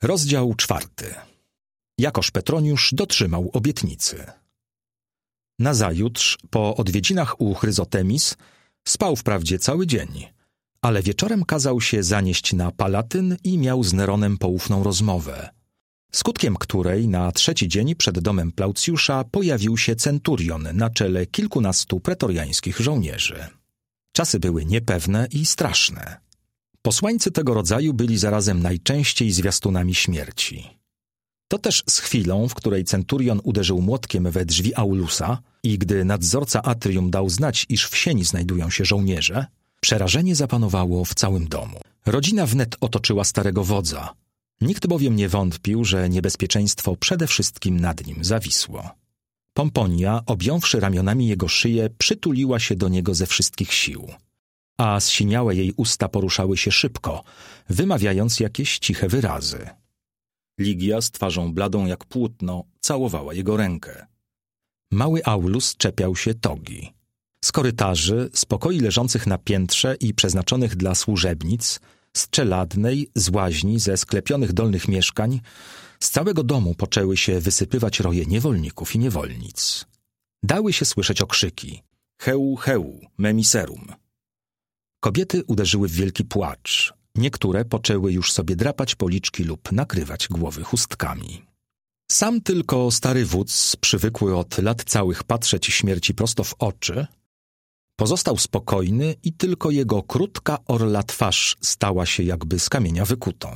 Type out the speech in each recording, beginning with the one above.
Rozdział 4. Jakoż Petroniusz dotrzymał obietnicy. Nazajutrz, po odwiedzinach u Chryzotemis, spał wprawdzie cały dzień, ale wieczorem kazał się zanieść na Palatyn i miał z Neronem poufną rozmowę, skutkiem której na 3. dzień przed domem Plaucjusza pojawił się centurion na czele kilkunastu pretoriańskich żołnierzy. Czasy były niepewne i straszne. Posłańcy tego rodzaju byli zarazem najczęściej zwiastunami śmierci. To też z chwilą, w której centurion uderzył młotkiem we drzwi Aulusa i gdy nadzorca atrium dał znać, iż w sieni znajdują się żołnierze, przerażenie zapanowało w całym domu. Rodzina wnet otoczyła starego wodza. Nikt bowiem nie wątpił, że niebezpieczeństwo przede wszystkim nad nim zawisło. Pomponia, objąwszy ramionami jego szyję, przytuliła się do niego ze wszystkich sił, a zsiniałe jej usta poruszały się szybko, wymawiając jakieś ciche wyrazy. Ligia z twarzą bladą jak płótno całowała jego rękę. Mały Aulus czepiał się togi. Z korytarzy, z pokoi leżących na piętrze i przeznaczonych dla służebnic, z czeladnej, z łaźni, ze sklepionych dolnych mieszkań, z całego domu poczęły się wysypywać roje niewolników i niewolnic. Dały się słyszeć okrzyki: heu, heu, memiserum. Kobiety uderzyły w wielki płacz. Niektóre poczęły już sobie drapać policzki lub nakrywać głowy chustkami. Sam tylko stary wódz, przywykły od lat całych patrzeć śmierci prosto w oczy, pozostał spokojny i tylko jego krótka orla twarz stała się jakby z kamienia wykutą.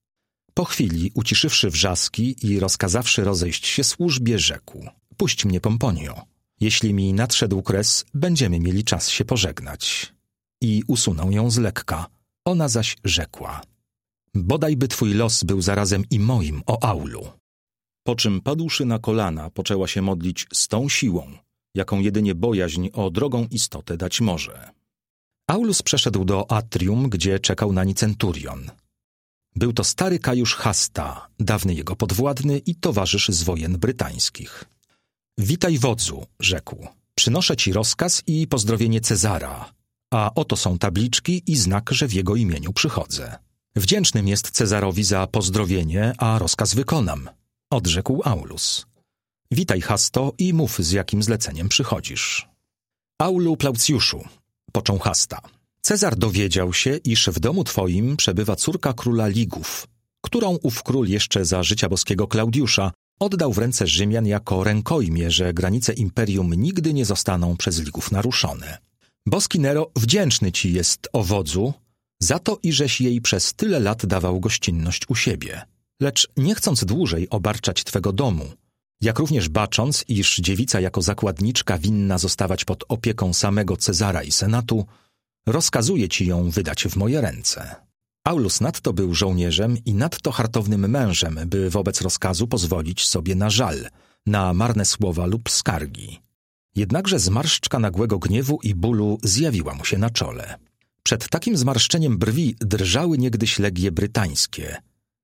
Po chwili, uciszywszy wrzaski i rozkazawszy rozejść się służbie, rzekł: puść mnie, Pomponio. Jeśli mi nadszedł kres, będziemy mieli czas się pożegnać. I usunął ją z lekka. Ona zaś rzekła: bodajby twój los był zarazem i moim, o Aulu. Po czym padłszy na kolana, poczęła się modlić z tą siłą, jaką jedynie bojaźń o drogą istotę dać może. Aulus przeszedł do atrium, gdzie czekał nań centurion. Był to stary kajusz Hasta, dawny jego podwładny i towarzysz z wojen brytańskich. Witaj, wodzu, rzekł. Przynoszę ci rozkaz i pozdrowienie Cezara, a oto są tabliczki i znak, że w jego imieniu przychodzę. Wdzięcznym jest Cezarowi za pozdrowienie, a rozkaz wykonam, odrzekł Aulus. Witaj, Hasto, i mów, z jakim zleceniem przychodzisz. Aulu Plaucjuszu, począł Hasta, Cezar dowiedział się, iż w domu twoim przebywa córka króla Ligów, którą ów król jeszcze za życia boskiego Klaudiusza oddał w ręce Rzymian jako rękojmie, że granice imperium nigdy nie zostaną przez Ligów naruszone. Boski Nero wdzięczny ci jest, o wodzu, za to, iżeś jej przez tyle lat dawał gościnność u siebie. Lecz nie chcąc dłużej obarczać twego domu, jak również bacząc, iż dziewica jako zakładniczka winna zostawać pod opieką samego Cezara i senatu, rozkazuję ci ją wydać w moje ręce. Aulus nadto był żołnierzem i nadto hartownym mężem, by wobec rozkazu pozwolić sobie na żal, na marne słowa lub skargi. Jednakże zmarszczka nagłego gniewu i bólu zjawiła mu się na czole. Przed takim zmarszczeniem brwi drżały niegdyś legie brytańskie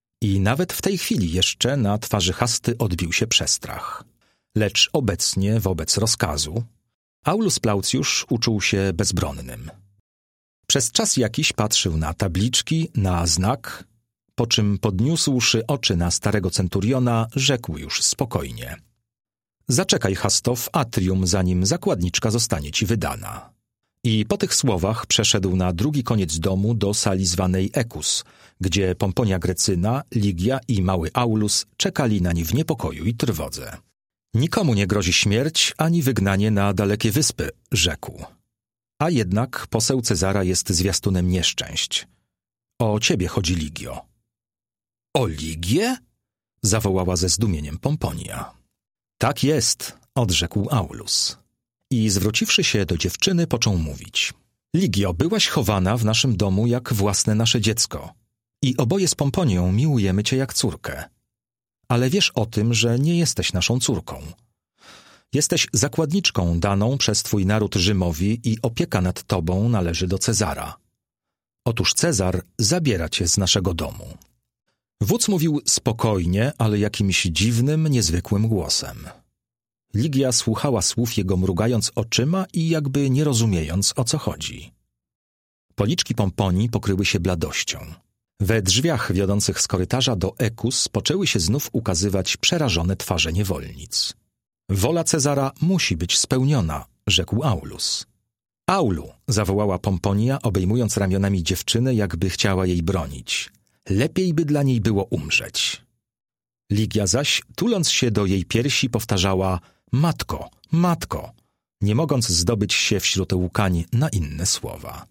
i nawet w tej chwili jeszcze na twarzy Hasty odbił się przestrach. Lecz obecnie, wobec rozkazu, Aulus Plaucjusz uczuł się bezbronnym. Przez czas jakiś patrzył na tabliczki, na znak, po czym podniósłszy oczy na starego centuriona, rzekł już spokojnie: zaczekaj, Hasto, w atrium, zanim zakładniczka zostanie ci wydana. I po tych słowach przeszedł na drugi koniec domu do sali zwanej Ekus, gdzie Pomponia Grecyna, Ligia i mały Aulus czekali nań w niepokoju i trwodze. Nikomu nie grozi śmierć ani wygnanie na dalekie wyspy, rzekł. A jednak poseł Cezara jest zwiastunem nieszczęść. O ciebie chodzi, Ligio. O Ligię? Zawołała ze zdumieniem Pomponia. Tak jest, odrzekł Aulus. I zwróciwszy się do dziewczyny, począł mówić: Ligio, byłaś chowana w naszym domu jak własne nasze dziecko i oboje z Pomponią miłujemy cię jak córkę. Ale wiesz o tym, że nie jesteś naszą córką. Jesteś zakładniczką daną przez twój naród Rzymowi i opieka nad tobą należy do Cezara. Otóż Cezar zabiera cię z naszego domu. Wódz mówił spokojnie, ale jakimś dziwnym, niezwykłym głosem. Ligia słuchała słów jego, mrugając oczyma i jakby nie rozumiejąc, o co chodzi. Policzki Pomponii pokryły się bladością. We drzwiach wiodących z korytarza do Ekus poczęły się znów ukazywać przerażone twarze niewolnic. Wola Cezara musi być spełniona, rzekł Aulus. Aulu, zawołała Pomponia, obejmując ramionami dziewczynę, jakby chciała jej bronić. Lepiej by dla niej było umrzeć. Ligia zaś, tuląc się do jej piersi, powtarzała: matko, matko, nie mogąc zdobyć się wśród łkań na inne słowa.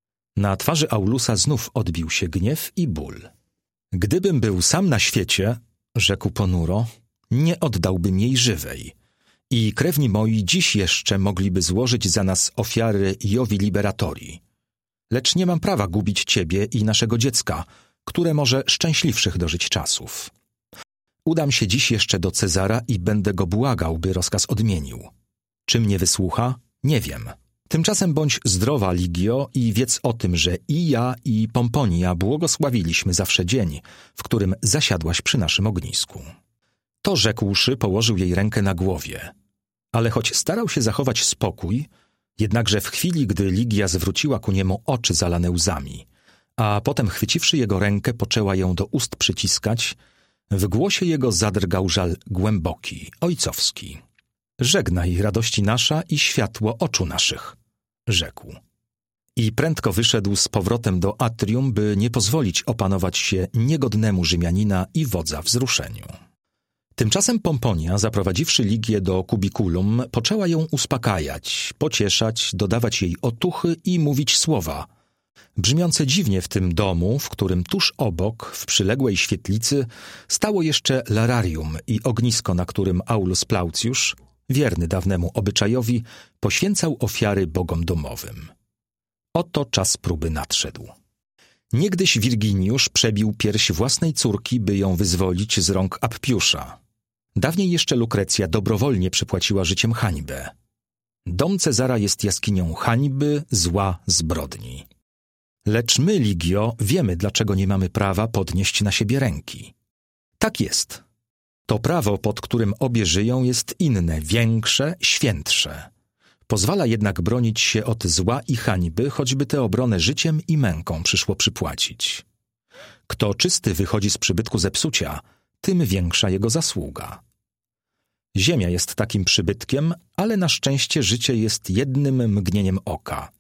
Na twarzy Aulusa znów odbił się gniew i ból. Gdybym był sam na świecie, rzekł ponuro, nie oddałbym jej żywej. I krewni moi dziś jeszcze mogliby złożyć za nas ofiary Jovi Liberatori. Lecz nie mam prawa gubić ciebie i naszego dziecka, które może szczęśliwszych dożyć czasów. Udam się dziś jeszcze do Cezara i będę go błagał, by rozkaz odmienił. Czy mnie wysłucha? Nie wiem. Tymczasem bądź zdrowa, Ligio, i wiedz o tym, że i ja, i Pomponia błogosławiliśmy zawsze dzień, w którym zasiadłaś przy naszym ognisku. To rzekłszy, położył jej rękę na głowie. Ale choć starał się zachować spokój, jednakże w chwili, gdy Ligia zwróciła ku niemu oczy zalane łzami, a potem chwyciwszy jego rękę, poczęła ją do ust przyciskać, w głosie jego zadrgał żal głęboki, ojcowski. Żegnaj, radości nasza i światło oczu naszych, rzekł. I prędko wyszedł z powrotem do atrium, by nie pozwolić opanować się niegodnemu Rzymianina i wodza wzruszeniu. Tymczasem Pomponia, zaprowadziwszy Ligię do kubikulum, poczęła ją uspokajać, pocieszać, dodawać jej otuchy i mówić słowa, brzmiące dziwnie w tym domu, w którym tuż obok, w przyległej świetlicy, stało jeszcze lararium i ognisko, na którym Aulus Plaucjusz, wierny dawnemu obyczajowi, poświęcał ofiary bogom domowym. Oto czas próby nadszedł. Niegdyś Wirginiusz przebił pierś własnej córki, by ją wyzwolić z rąk Appiusza. Dawniej jeszcze Lukrecja dobrowolnie przypłaciła życiem hańbę. Dom Cezara jest jaskinią hańby, zła, zbrodni. Lecz my, Ligio, wiemy, dlaczego nie mamy prawa podnieść na siebie ręki. Tak jest. To prawo, pod którym obie żyją, jest inne, większe, świętsze. Pozwala jednak bronić się od zła i hańby, choćby tę obronę życiem i męką przyszło przypłacić. Kto czysty wychodzi z przybytku zepsucia, tym większa jego zasługa. Ziemia jest takim przybytkiem, ale na szczęście życie jest jednym mgnieniem oka.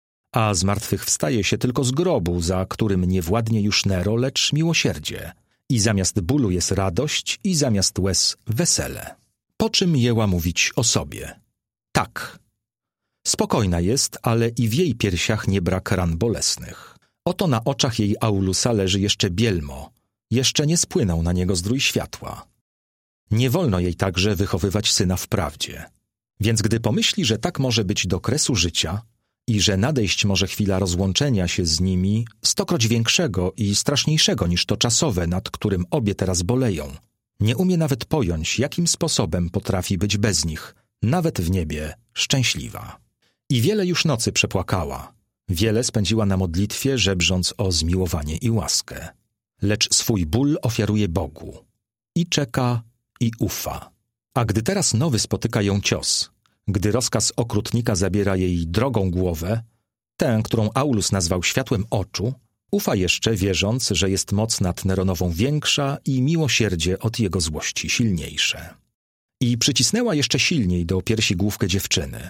A zmartwychwstaje się tylko z grobu, za którym nie władnie już Nero, lecz miłosierdzie. I zamiast bólu jest radość i zamiast łez wesele. Po czym jęła mówić o sobie? Tak. Spokojna jest, ale i w jej piersiach nie brak ran bolesnych. Oto na oczach jej Aulusa leży jeszcze bielmo. Jeszcze nie spłynął na niego zdrój światła. Nie wolno jej także wychowywać syna w prawdzie. Więc gdy pomyśli, że tak może być do kresu życia i że nadejść może chwila rozłączenia się z nimi, stokroć większego i straszniejszego niż to czasowe, nad którym obie teraz boleją, nie umie nawet pojąć, jakim sposobem potrafi być bez nich, nawet w niebie, szczęśliwa. I wiele już nocy przepłakała, wiele spędziła na modlitwie, żebrząc o zmiłowanie i łaskę. Lecz swój ból ofiaruje Bogu. I czeka, i ufa. A gdy teraz nowy spotyka ją cios, gdy rozkaz okrutnika zabiera jej drogą głowę, tę, którą Aulus nazwał światłem oczu, ufa jeszcze, wierząc, że jest moc nad Neronową większa i miłosierdzie od jego złości silniejsze. I przycisnęła jeszcze silniej do piersi główkę dziewczyny.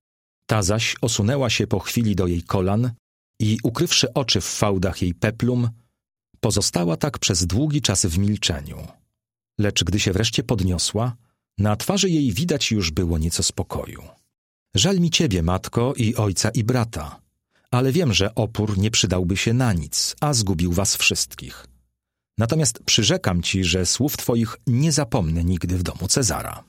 Ta zaś osunęła się po chwili do jej kolan i, ukrywszy oczy w fałdach jej peplum, pozostała tak przez długi czas w milczeniu. Lecz gdy się wreszcie podniosła, na twarzy jej widać już było nieco spokoju. Żal mi ciebie, matko, i ojca, i brata, ale wiem, że opór nie przydałby się na nic, a zgubił was wszystkich. Natomiast przyrzekam ci, że słów twoich nie zapomnę nigdy w domu Cezara.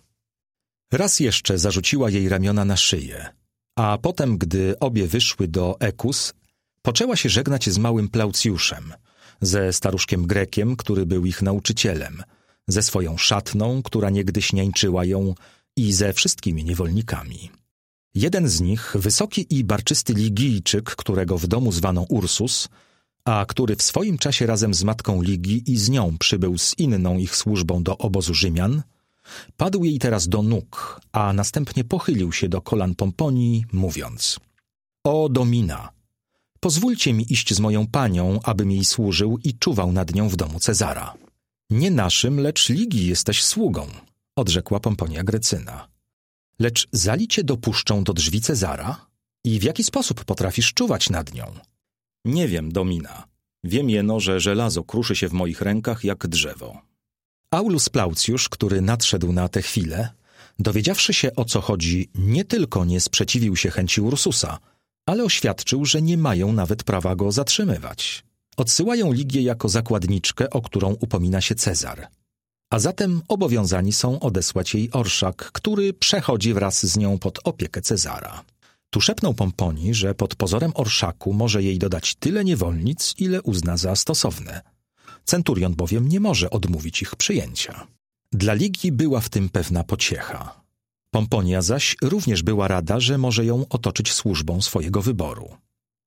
Raz jeszcze zarzuciła jej ramiona na szyję, a potem, gdy obie wyszły do Ekus, poczęła się żegnać z małym Plaucjuszem, ze staruszkiem Grekiem, który był ich nauczycielem, ze swoją szatną, która niegdyś niańczyła ją, i ze wszystkimi niewolnikami. Jeden z nich, wysoki i barczysty Ligijczyk, którego w domu zwano Ursus, a który w swoim czasie razem z matką Ligii i z nią przybył z inną ich służbą do obozu Rzymian, padł jej teraz do nóg, a następnie pochylił się do kolan Pomponii, mówiąc: O Domina, Pozwólcie mi iść z moją panią, abym jej służył i czuwał nad nią w domu Cezara. Nie naszym, lecz Ligii jesteś sługą, odrzekła Pomponia Gracyna. Lecz zali cię dopuszczą do drzwi Cezara? I w jaki sposób potrafisz czuwać nad nią? Nie wiem, Domina. Wiem jeno, że żelazo kruszy się w moich rękach jak drzewo. Aulus Plaucjusz, który nadszedł na tę chwilę, dowiedziawszy się, o co chodzi, nie tylko nie sprzeciwił się chęci Ursusa, ale oświadczył, że nie mają nawet prawa go zatrzymywać. Odsyłają Ligię jako zakładniczkę, o którą upomina się Cezar. A zatem obowiązani są odesłać jej orszak, który przechodzi wraz z nią pod opiekę Cezara. Tu szepnął Pomponii, że pod pozorem orszaku może jej dodać tyle niewolnic, ile uzna za stosowne. Centurion bowiem nie może odmówić ich przyjęcia. Dla Ligii była w tym pewna pociecha. Pomponia zaś również była rada, że może ją otoczyć służbą swojego wyboru.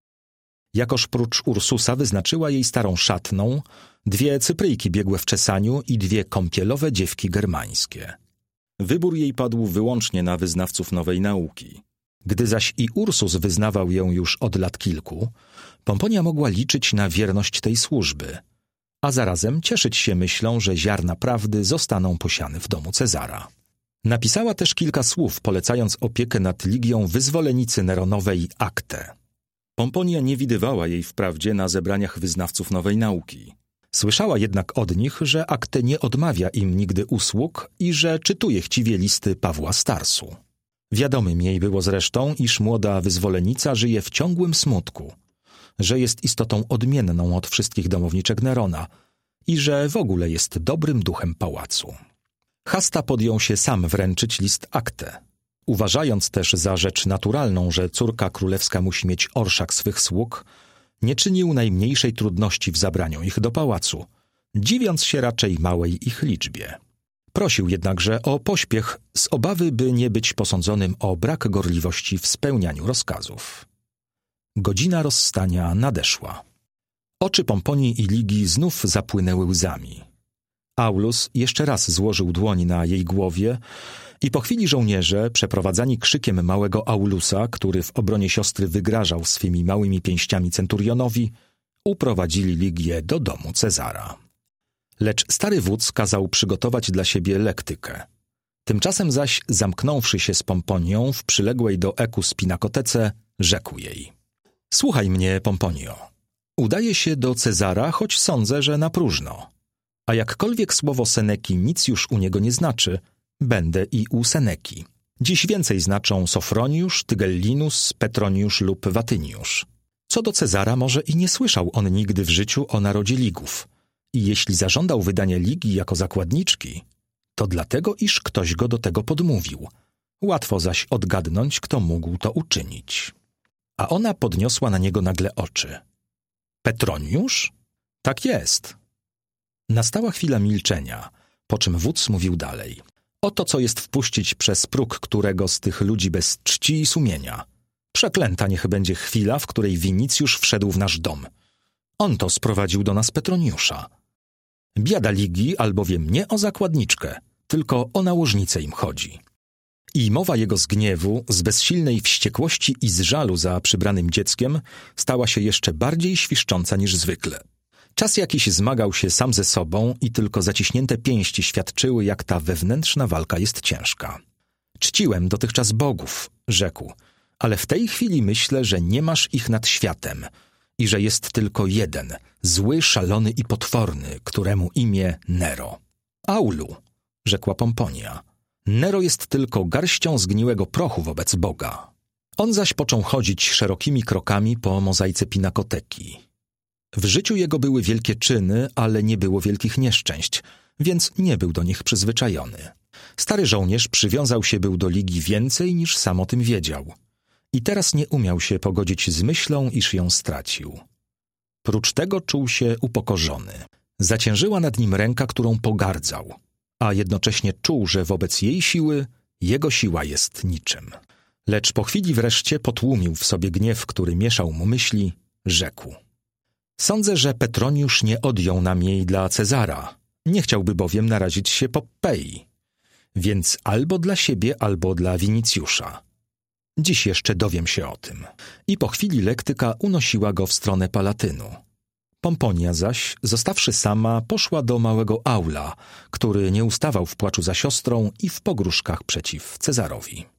Jakoż prócz Ursusa wyznaczyła jej starą szatną, 2 Cypryjki biegłe w czesaniu i 2 kąpielowe dziewki germańskie. Wybór jej padł wyłącznie na wyznawców nowej nauki. Gdy zaś i Ursus wyznawał ją już od lat kilku, Pomponia mogła liczyć na wierność tej służby, a zarazem cieszyć się myślą, że ziarna prawdy zostaną posiane w domu Cezara. Napisała też kilka słów, polecając opiekę nad Ligią wyzwolenicy Neronowej Aktę. Pomponia nie widywała jej wprawdzie na zebraniach wyznawców nowej nauki. Słyszała jednak od nich, że Aktę nie odmawia im nigdy usług i że czytuje chciwie listy Pawła Starsu. Wiadomym jej było zresztą, iż młoda wyzwolenica żyje w ciągłym smutku, że jest istotą odmienną od wszystkich domowniczek Nerona i że w ogóle jest dobrym duchem pałacu. Hasta podjął się sam wręczyć list Aktę. Uważając też za rzecz naturalną, że córka królewska musi mieć orszak swych sług, nie czynił najmniejszej trudności w zabraniu ich do pałacu, dziwiąc się raczej małej ich liczbie. Prosił jednakże o pośpiech z obawy, by nie być posądzonym o brak gorliwości w spełnianiu rozkazów. Godzina rozstania nadeszła. Oczy Pomponii i Ligii znów zapłynęły łzami. Aulus jeszcze raz złożył dłoń na jej głowie i po chwili żołnierze, przeprowadzani krzykiem małego Aulusa, który w obronie siostry wygrażał swymi małymi pięściami centurionowi, uprowadzili Ligię do domu Cezara. Lecz stary wódz kazał przygotować dla siebie lektykę. Tymczasem zaś, zamknąwszy się z Pomponią w przyległej do Ekus pinakotece, rzekł jej: Słuchaj mnie, Pomponio. Udaję się do Cezara, choć sądzę, że na próżno. A jakkolwiek słowo Seneki nic już u niego nie znaczy, będę i u Seneki. Dziś więcej znaczą Sofroniusz, Tygellinus, Petroniusz lub Watyniusz. Co do Cezara, może i nie słyszał on nigdy w życiu o narodzie Ligów. I jeśli zażądał wydania Ligii jako zakładniczki, to dlatego, iż ktoś go do tego podmówił. Łatwo zaś odgadnąć, kto mógł to uczynić. A ona podniosła na niego nagle oczy. Petroniusz? Tak jest. Nastała chwila milczenia, po czym wódz mówił dalej. Oto co jest wpuścić przez próg którego z tych ludzi bez czci i sumienia. Przeklęta niech będzie chwila, w której Winicjusz wszedł w nasz dom. On to sprowadził do nas Petroniusza. Biada Ligii, albowiem nie o zakładniczkę, tylko o nałożnicę im chodzi. I mowa jego z gniewu, z bezsilnej wściekłości i z żalu za przybranym dzieckiem stała się jeszcze bardziej świszcząca niż zwykle. Czas jakiś zmagał się sam ze sobą i tylko zaciśnięte pięści świadczyły, jak ta wewnętrzna walka jest ciężka. Czciłem dotychczas bogów, rzekł, ale w tej chwili myślę, że nie masz ich nad światem i że jest tylko jeden, zły, szalony i potworny, któremu imię Nero. Aulu, rzekła Pomponia, Nero jest tylko garścią zgniłego prochu wobec Boga. On zaś począł chodzić szerokimi krokami po mozaice pinakoteki. W życiu jego były wielkie czyny, ale nie było wielkich nieszczęść, więc nie był do nich przyzwyczajony. Stary żołnierz przywiązał się był do Ligii więcej niż sam o tym wiedział. I teraz nie umiał się pogodzić z myślą, iż ją stracił. Prócz tego czuł się upokorzony. Zaciężyła nad nim ręka, którą pogardzał, a jednocześnie czuł, że wobec jej siły jego siła jest niczym. Lecz po chwili wreszcie potłumił w sobie gniew, który mieszał mu myśli, rzekł. Sądzę, że Petroniusz nie odjął nam jej dla Cezara. Nie chciałby bowiem narazić się Poppei. Więc albo dla siebie, albo dla Winicjusza. Dziś jeszcze dowiem się o tym. I po chwili lektyka unosiła go w stronę Palatynu. Pomponia zaś, zostawszy sama, poszła do małego Aula, który nie ustawał w płaczu za siostrą i w pogróżkach przeciw Cezarowi.